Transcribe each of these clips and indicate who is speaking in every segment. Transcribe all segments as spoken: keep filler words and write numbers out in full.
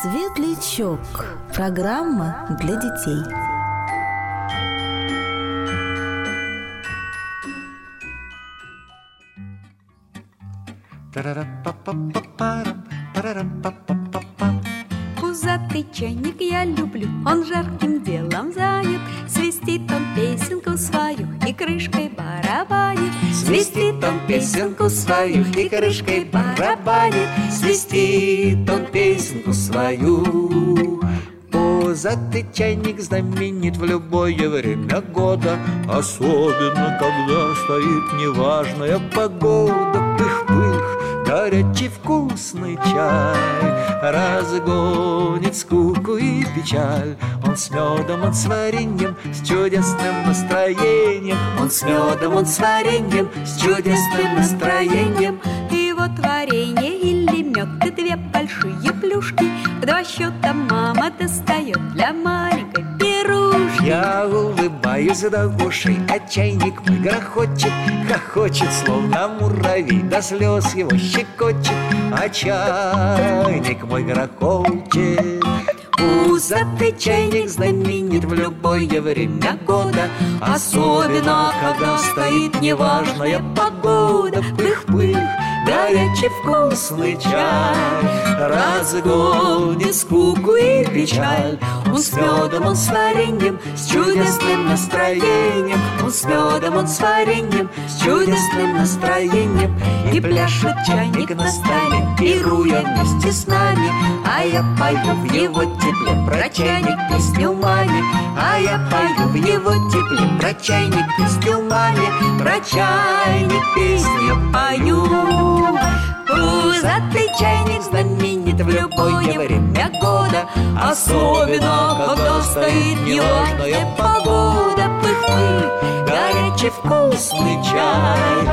Speaker 1: Светлячок. Программа для детей.
Speaker 2: Пузатый чайник я люблю, он жарким делом занят. Свистит он песенку свою и крышкой барабанит.
Speaker 3: Свистит он песенку свою и крышкой барабанит. Свистит он песенку свою. Пузатый чайник знаменит в любое время года, особенно когда стоит неважная погода. Пых-пых, горячий вкусный чай разгонит скуку и печаль. Он с медом, он с вареньем, с чудесным настроением. Он с медом, он с вареньем, с чудесным настроением.
Speaker 2: И вот варенье или мед, и две большие плюшки в два счета мама достает для маленькой пирушки.
Speaker 3: Я улыбаюсь до ушей, а чайник мой грохочет, хохочет, словно муравей, до слез его щекочет, а чайник мой грохочет. Пузатый чайник знаменит в любое время года, особенно когда стоит неважная погода. Пых-пых, горячий вкусный чай разгонит скуку и печаль. Он с медом, он с вареньем, с чудесным настроением. Он с медом, он с вареньем, с чудесным настроением. И пляшет чайник на столе, пируя вместе с нами. А я пою в его тепле про чайник песню маме. А я пою в его тепле про чайник песню маме. Про чайник песню пою. Пузатый чайник знаменит в любое время года, особенно когда стоит неважная погода. Пых-пых, горячий вкусный чай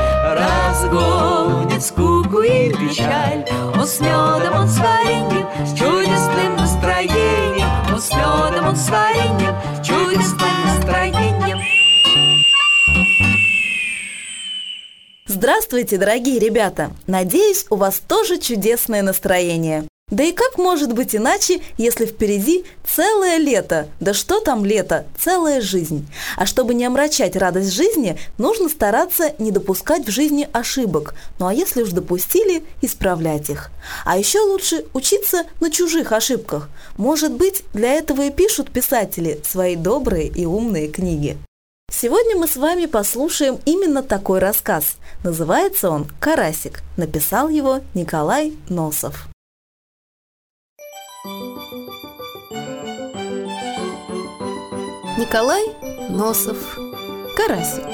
Speaker 3: разгонит скуку и печаль. Он с медом, он с вареньем, с чудесным настроением. Он с медом, он с вареньем, с чудесным настроением.
Speaker 1: Здравствуйте, дорогие ребята! Надеюсь, у вас тоже чудесное настроение. Да и как может быть иначе, если впереди целое лето? Да что там лето? Целая жизнь. А чтобы не омрачать радость жизни, нужно стараться не допускать в жизни ошибок. Ну а если уж допустили, исправлять их. А еще лучше учиться на чужих ошибках. Может быть, для этого и пишут писатели свои добрые и умные книги. Сегодня мы с вами послушаем именно такой рассказ. Называется он «Карасик». Написал его Николай Носов. Николай Носов. Карасик.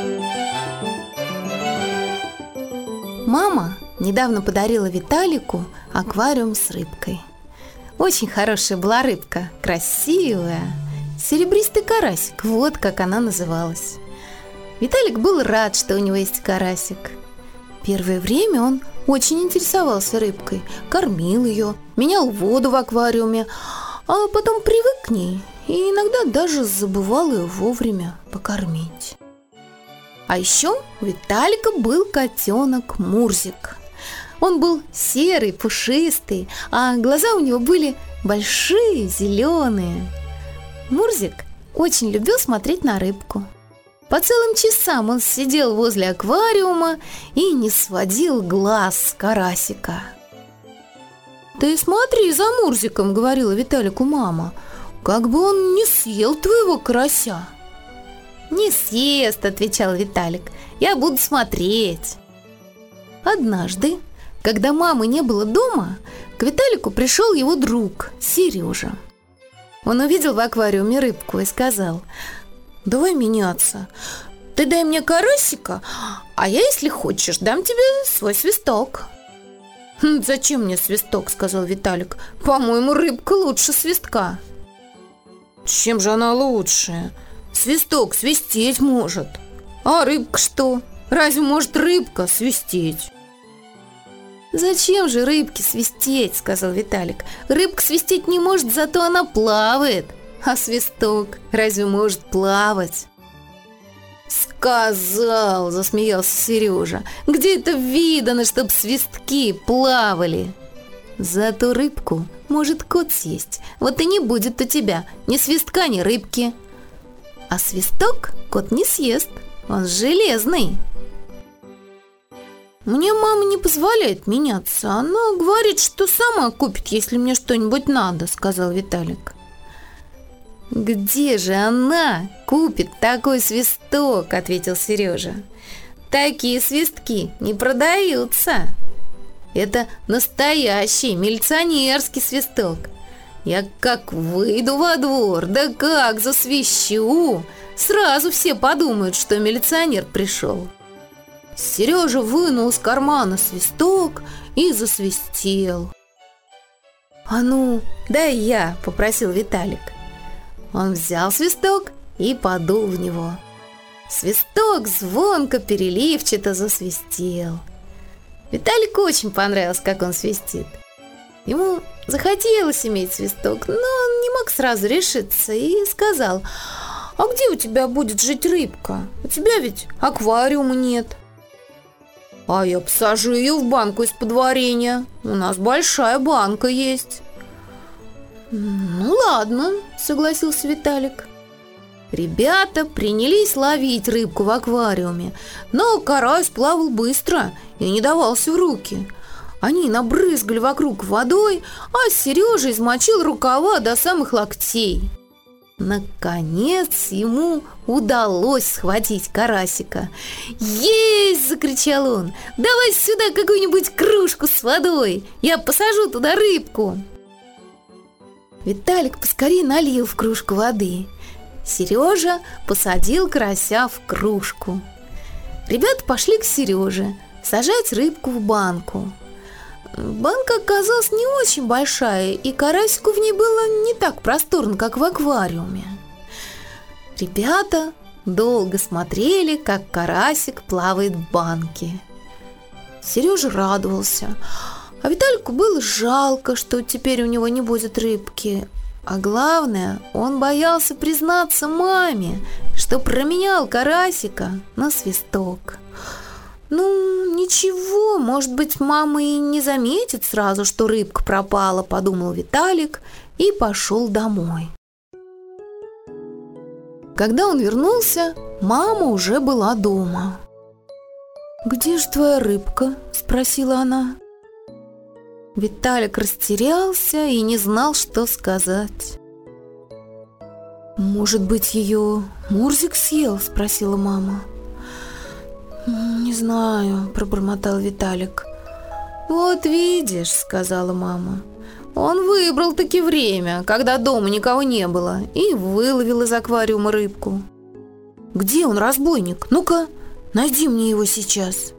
Speaker 4: Мама недавно подарила Виталику аквариум с рыбкой. Очень хорошая была рыбка, красивая. Серебристый карасик, вот как она называлась. Виталик был рад, что у него есть карасик. Первое время он очень интересовался рыбкой, кормил ее, менял воду в аквариуме, а потом привык к ней и иногда даже забывал ее вовремя покормить. А еще у Виталика был котенок Мурзик. Он был серый, пушистый, а глаза у него были большие, зеленые. Мурзик очень любил смотреть на рыбку. По целым часам он сидел возле аквариума и не сводил глаз с карасика. «Ты смотри за Мурзиком», — говорила Виталику мама, — «как бы он не съел твоего карася». «Не съест», — отвечал Виталик, — «я буду смотреть». Однажды, когда мамы не было дома, к Виталику пришел его друг Сережа. Он увидел в аквариуме рыбку и сказал: «Давай меняться. Ты дай мне карасика, а я, если хочешь, дам тебе свой свисток». «Зачем мне свисток?» — сказал Виталик. «По-моему, рыбка лучше свистка». «Чем же она лучше? Свисток свистеть может. А рыбка что? Разве может рыбка свистеть?» «Зачем же рыбке свистеть?» — сказал Виталик. «Рыбка свистеть не может, зато она плавает. А свисток разве может плавать?» «Сказал!» — засмеялся Сережа. «Где это видано, чтоб свистки плавали?» Зато рыбку может кот съесть, вот и не будет у тебя ни свистка, ни рыбки. А свисток кот не съест, он железный. Мне мама не позволяет меняться, она говорит, что сама купит, если мне что-нибудь надо, сказал Виталик. Где же она купит такой свисток, ответил Сережа. Такие свистки не продаются. Это настоящий милиционерский свисток. Я как выйду во двор, да как засвищу, сразу все подумают, что милиционер пришел. Сережа вынул из кармана свисток и засвистел. «А ну, дай я», — попросил Виталик. Он взял свисток и подул в него. Свисток звонко, переливчато засвистел. Виталику очень понравилось, как он свистит. Ему захотелось иметь свисток, но он не мог сразу решиться и сказал: «А где у тебя будет жить рыбка? У тебя ведь аквариума нет». «А я посажу ее в банку из-под варенья. У нас большая банка есть». «Ну ладно», — согласился Виталик. Ребята принялись ловить рыбку в аквариуме, но карась плавал быстро и не давался в руки. Они набрызгали вокруг водой, а Сережа измочил рукава до самых локтей. Наконец ему удалось схватить карасика. «Есть!» – закричал он. «Давай сюда какую-нибудь кружку с водой, я посажу туда рыбку». Виталик поскорее налил в кружку воды. Сережа посадил карася в кружку. Ребята пошли к Сереже сажать рыбку в банку. Банка оказалась не очень большая, и карасику в ней было не так просторно, как в аквариуме. Ребята долго смотрели, как карасик плавает в банке. Сережа радовался, а Виталику было жалко, что теперь у него не будет рыбки. А главное, он боялся признаться маме, что променял карасика на свисток. «Ну, ничего, может быть, мама и не заметит сразу, что рыбка пропала», – подумал Виталик и пошел домой. Когда он вернулся, мама уже была дома. «Где же твоя рыбка?» – спросила она. Виталик растерялся и не знал, что сказать. «Может быть, ее Мурзик съел?» – спросила мама. «Не знаю», – пробормотал Виталик. «Вот видишь», – сказала мама, – «он выбрал-таки время, когда дома никого не было, и выловил из аквариума рыбку». «Где он, разбойник? Ну-ка, найди мне его сейчас».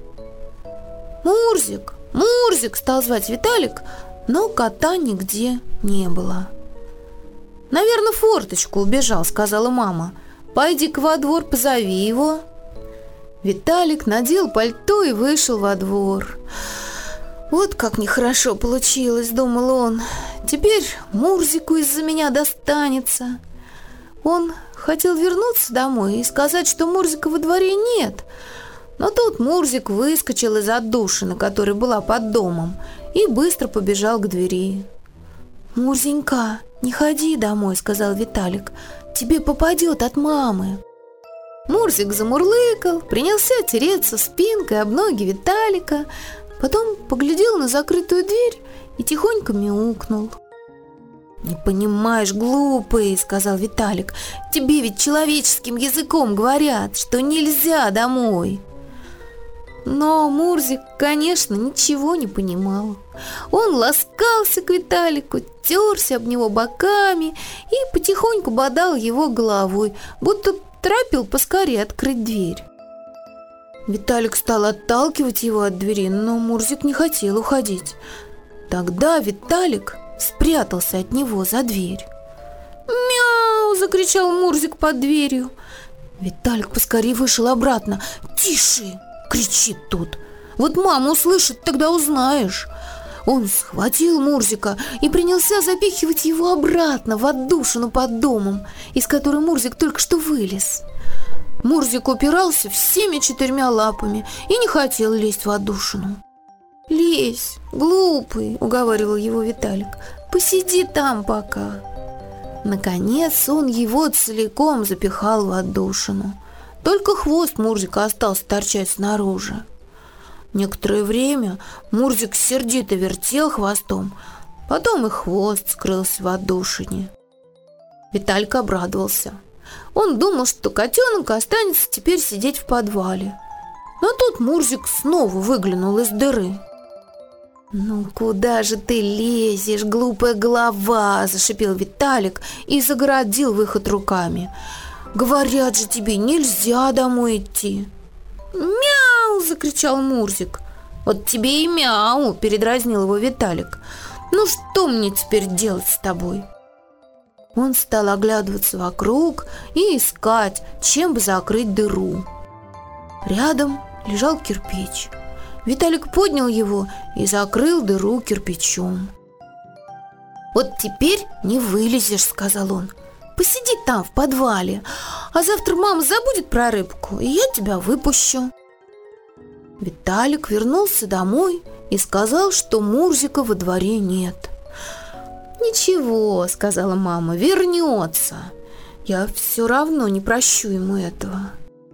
Speaker 4: «Мурзик, Мурзик!» – стал звать Виталик, но кота нигде не было. «Наверное, в форточку убежал», – сказала мама. «Пойди-ка во двор, позови его». Виталик надел пальто и вышел во двор. «Вот как нехорошо получилось», – думал он. «Теперь Мурзику из-за меня достанется». Он хотел вернуться домой и сказать, что Мурзика во дворе нет. Но тут Мурзик выскочил из отдушины, которая была под домом, и быстро побежал к двери. «Мурзенька, не ходи домой», – сказал Виталик. «Тебе попадет от мамы». Мурзик замурлыкал, принялся тереться спинкой об ноги Виталика, потом поглядел на закрытую дверь и тихонько мяукнул. «Не понимаешь, глупый», — сказал Виталик, — «тебе ведь человеческим языком говорят, что нельзя домой». Но Мурзик, конечно, ничего не понимал. Он ласкался к Виталику, терся об него боками и потихоньку бодал его головой, будто торопил поскорее открыть дверь. Виталик стал отталкивать его от двери, но Мурзик не хотел уходить. Тогда Виталик спрятался от него за дверь. «Мяу!» – закричал Мурзик под дверью. Виталик поскорее вышел обратно. «Тише!» – кричит тут. «Вот мама услышит, тогда узнаешь». Он схватил Мурзика и принялся запихивать его обратно в отдушину под домом, из которой Мурзик только что вылез. Мурзик упирался всеми четырьмя лапами и не хотел лезть в отдушину. «Лезь лезь, глупый», — уговаривал его Виталик. «Посиди там пока». Наконец он его целиком запихал в отдушину. Только хвост Мурзика остался торчать снаружи. Некоторое время Мурзик сердито вертел хвостом, потом и хвост скрылся в отдушине. Виталька обрадовался. Он думал, что котенок останется теперь сидеть в подвале. Но тут Мурзик снова выглянул из дыры. «Ну куда же ты лезешь, глупая голова?» – зашипел Виталик и загородил выход руками. «Говорят же тебе, нельзя домой идти!» «Мяу!» – закричал Мурзик. «Вот тебе и мяу!» – передразнил его Виталик. «Ну что мне теперь делать с тобой?» Он стал оглядываться вокруг и искать, чем бы закрыть дыру. Рядом лежал кирпич. Виталик поднял его и закрыл дыру кирпичом. «Вот теперь не вылезешь», — сказал он. «Посиди там, в подвале, а завтра мама забудет про рыбку, и я тебя выпущу». Виталик вернулся домой и сказал, что Мурзика во дворе нет. «Ничего», — сказала мама, — «вернется. Я все равно не прощу ему этого».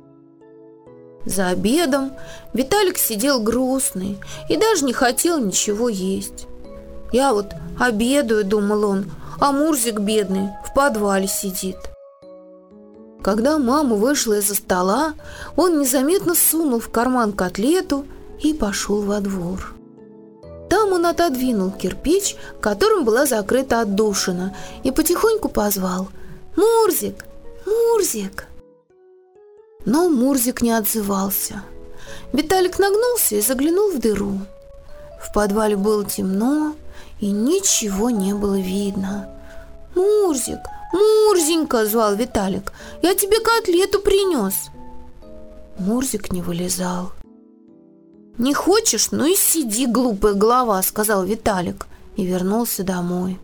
Speaker 4: За обедом Виталик сидел грустный и даже не хотел ничего есть. «Я вот обедаю», — думал он, — «а Мурзик бедный в подвале сидит». Когда мама вышла из-за стола, он незаметно сунул в карман котлету и пошел во двор. Там он отодвинул кирпич, которым была закрыта отдушина, и потихоньку позвал: «Мурзик! Мурзик!» Но Мурзик не отзывался. Виталик нагнулся и заглянул в дыру. В подвале было темно, и ничего не было видно. «Мурзик! Мурзенька!» — звал Виталик. «Я тебе котлету принес!» Мурзик не вылезал. «Не хочешь? Ну и сиди, глупая голова», — сказал Виталик и вернулся домой.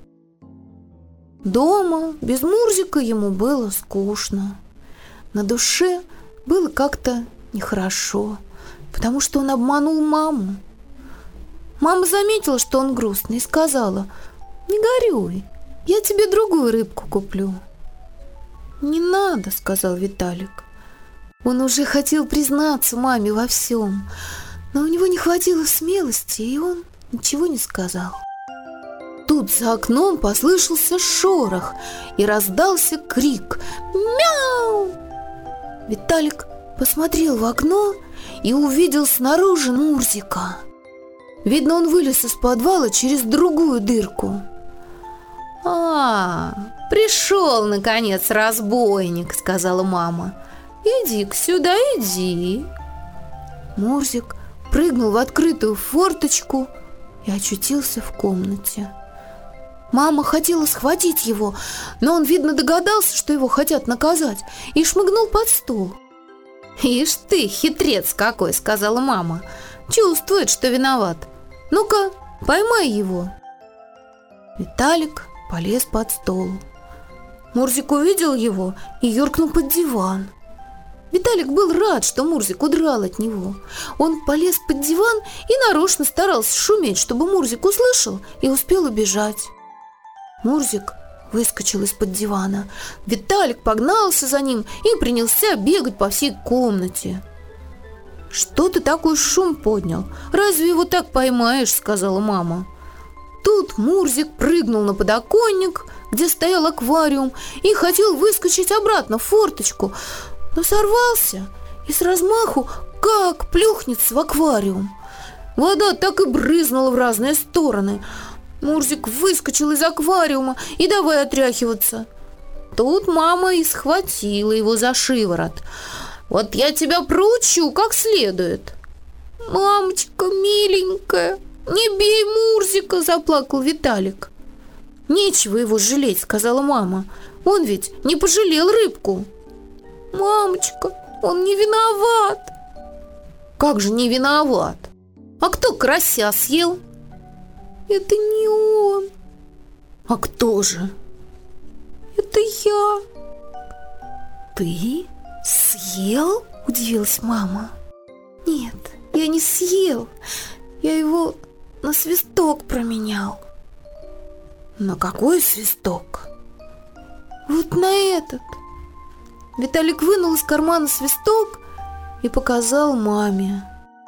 Speaker 4: Дома без Мурзика ему было скучно. На душе было как-то нехорошо, потому что он обманул маму. Мама заметила, что он грустный, и сказала: «Не горюй, я тебе другую рыбку куплю». «Не надо», — сказал Виталик. Он уже хотел признаться маме во всем, но у него не хватило смелости, и он ничего не сказал. Тут за окном послышался шорох и раздался крик: «Мяу!». Виталик посмотрел в окно и увидел снаружи Мурзика. Видно, он вылез из подвала через другую дырку. «А, пришел, наконец, разбойник», — сказала мама. «Иди-ка сюда, иди». Мурзик прыгнул в открытую форточку и очутился в комнате. Мама хотела схватить его, но он, видно, догадался, что его хотят наказать, и шмыгнул под стол. «Ишь ты, хитрец какой!» — сказала мама. «Чувствует, что виноват. Ну-ка, поймай его». Виталик полез под стол. Мурзик увидел его и юркнул под диван. Виталик был рад, что Мурзик удрал от него. Он полез под диван и нарочно старался шуметь, чтобы Мурзик услышал и успел убежать. Мурзик выскочил из-под дивана. Виталик погнался за ним и принялся бегать по всей комнате. «Что ты такой шум поднял? Разве его так поймаешь?» — сказала мама. Тут Мурзик прыгнул на подоконник, где стоял аквариум, и хотел выскочить обратно в форточку, но сорвался и с размаху как плюхнется в аквариум. Вода так и брызнула в разные стороны. Мурзик выскочил из аквариума и давай отряхиваться. Тут мама и схватила его за шиворот. «Вот я тебя проучу как следует». «Мамочка миленькая, не бей Мурзика», — заплакал Виталик. «Нечего его жалеть», — сказала мама. «Он ведь не пожалел рыбку». «Мамочка, он не виноват». «Как же не виноват? А кто карася съел?» «Это не он». «А кто же?» «Это я». «Ты съел?» – удивилась мама. «Нет, я не съел. Я его на свисток променял. На какой свисток? Вот на этот. Виталик вынул из кармана свисток и показал маме.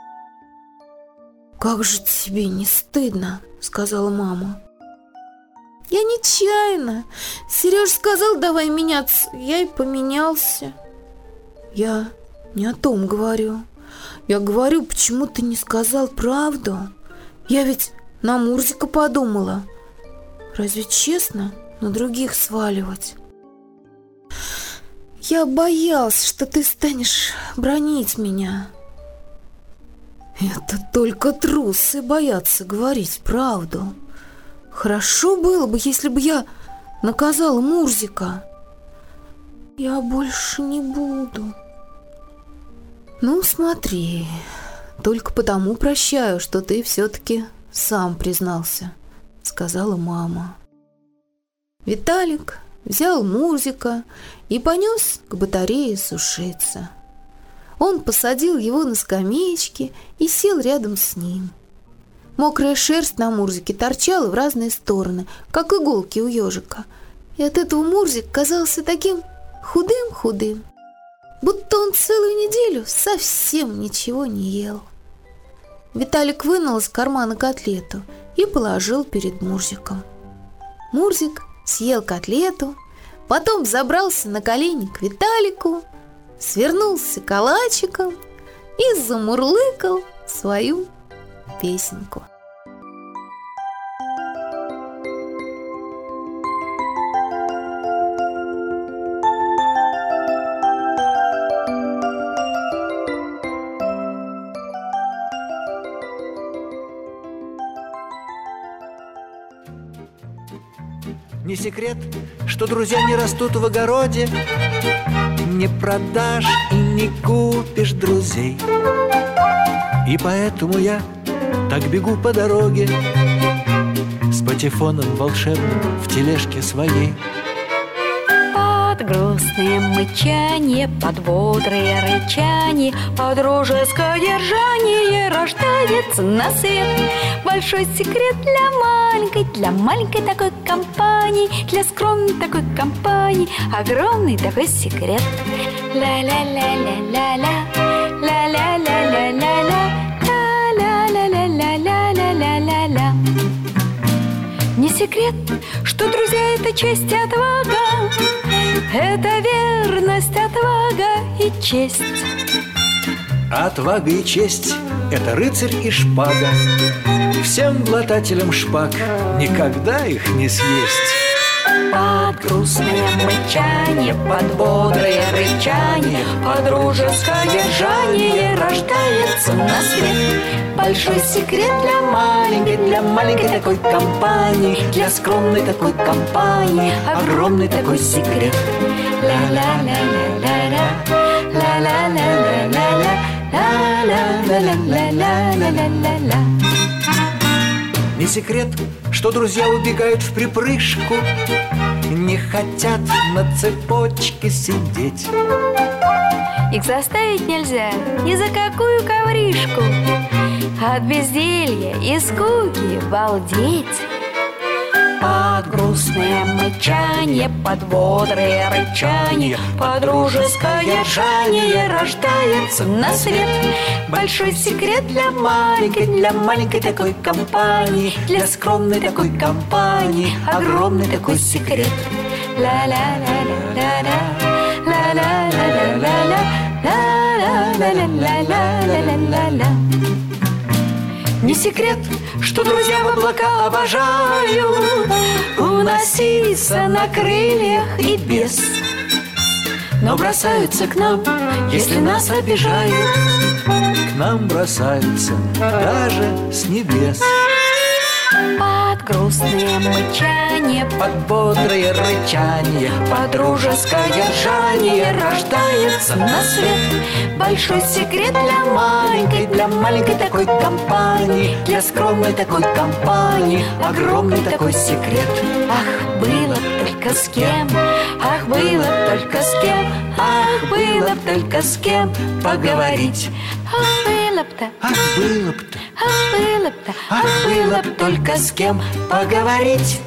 Speaker 4: «Как же тебе не стыдно?» — сказала мама. «Я нечаянно. Сереж сказал, давай меняться. Я и поменялся». «Я не о том говорю. Я говорю, почему ты не сказал правду? Я ведь на Мурзика подумала. Разве честно на других сваливать?» «Я боялся, что ты станешь бронить меня». «Это только трусы боятся говорить правду. Хорошо было бы, если бы я наказала Мурзика». «Я больше не буду». «Ну, смотри, только потому прощаю, что ты все-таки сам признался», — сказала мама. Виталик взял Мурзика и понес к батарее сушиться. Он посадил его на скамеечке и сел рядом с ним. Мокрая шерсть на Мурзике торчала в разные стороны, как иголки у ежика, и от этого Мурзик казался таким худым-худым, будто он целую неделю совсем ничего не ел. Виталик вынул из кармана котлету и положил перед Мурзиком. Мурзик съел котлету, потом забрался на колени к Виталику, свернулся калачиком и замурлыкал свою песенку.
Speaker 3: Не секрет, что друзья не растут в огороде, не продашь и не купишь друзей. И поэтому я так бегу по дороге с патефоном волшебным в тележке своей.
Speaker 2: Под грустное мычание, под бодрое рычание, под дружеское ржание рождается на свет большой секрет для маленькой, для маленькой такой компании, для скромной такой компании, огромный такой секрет. Ля-ля-ля-ля-ля-ля, ля-ля-ля-ля-ля-ля, ля-ля-ля-ля-ля-ля-ля-ля. Не секрет, что друзья — это честь и отвага, это верность, отвага и честь.
Speaker 3: Отвага и честь — это рыцарь и шпага. Всем глотателям шпаг никогда их не съесть.
Speaker 2: Под грустное мычание, под бодрое рычание, под дружеское ржание рождается на свет большой секрет для маленькой, для маленькой такой компании, для скромной такой компании, огромный такой секрет. Ля-ля-ля-ля-ля-ля, ля-ля-ля-ля-ля-ля, ля-ля-ля-ля-ля-ля-ля-ля.
Speaker 3: Не секрет, что друзья убегают в припрыжку, не хотят на цепочке сидеть.
Speaker 2: Их заставить нельзя ни за какую ковришку, от безделья и скуки балдеть. Под грустное мычание, под бодрое рычание, под дружеское ржание рождается на свет большой секрет для маленькой, для маленькой такой компании, для скромной такой компании, огромный такой секрет. Ля-ля-ля-ля-ля-ля, ля-ля-ля-ля-ля-ля, ля-ля-ля-ля-ля-ля-ля. Не секрет, что друзья в облака обожают уноситься на крыльях и без, но бросаются к нам, если нас обижают.
Speaker 3: К нам бросаются даже с небес.
Speaker 2: Под грустное мычание,
Speaker 3: Под бодрое рычание,
Speaker 2: под дружеское ржание рождается на свет большой секрет для маленькой, для маленькой такой компании, для скромной такой компании, огромный такой секрет. Ах, было б только с кем, ах, было б только с кем, ах, было б только с кем поговорить. Ах, было б-то,
Speaker 3: ах, было б-то,
Speaker 2: Ах, было б, да, ах, было б только с кем поговорить.